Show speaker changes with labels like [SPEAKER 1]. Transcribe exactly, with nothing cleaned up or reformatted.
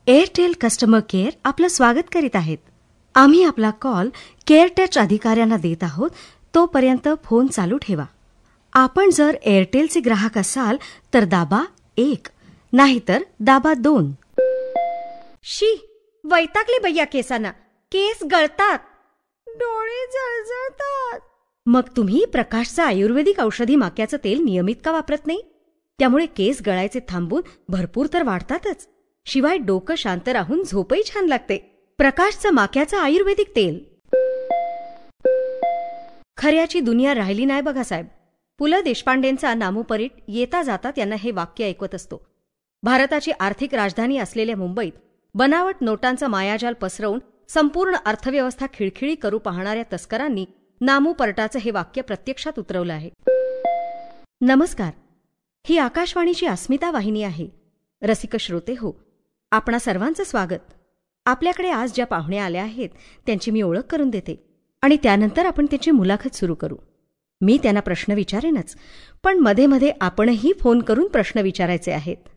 [SPEAKER 1] Airtel customer care आपलं स्वागत करीत आहेत. आम्ही आपला कॉल केअरटेच अधिकाऱ्यांना देत आहोत. तोपर्यंत फोन चालू ठेवा. आपण जर एअरटेलचे ग्राहक असाल तर दाबा एक, नाहीतर दाबा दोन.
[SPEAKER 2] शी, वैतागले बय्या केसांना. केस गळतात, डोळे जळजळतात.
[SPEAKER 1] मग तुम्ही प्रकाशचं आयुर्वेदिक औषधी माक्याचं तेल नियमित का वापरत नाही? त्यामुळे केस गळायचे थांबून भरपूर तर वाढतातच, शिवाय डोकं शांत राहून झोपही छान लागते. प्रकाशचं माक्याचं आयुर्वेदिक तेल. खऱ्याची दुनिया राहिली नाही बघा साहेब. पु ल देशपांडेंचा नामोपरीट येता जाता त्यांना हे वाक्य ऐकवत असतो. भारताची आर्थिक राजधानी असलेल्या मुंबईत बनावट नोटांचा मायाजाल पसरवून संपूर्ण अर्थव्यवस्था खिळखिळी करू पाहणाऱ्या तस्करांनी नामोपरटाचं हे वाक्य प्रत्यक्षात उतरवलं आहे. नमस्कार, ही आकाशवाणीची अस्मिता वाहिनी आहे. रसिक श्रोते हो, आपणा सर्वांचं स्वागत. आपल्याकडे आज ज्या पाहुण्या आल्या आहेत त्यांची मी ओळख करून देते आणि त्यानंतर आपण त्यांची मुलाखत सुरू करू. मी त्यांना प्रश्न विचारेनच, पण मध्ये मध्ये आपणही फोन करून प्रश्न विचारायचे आहेत.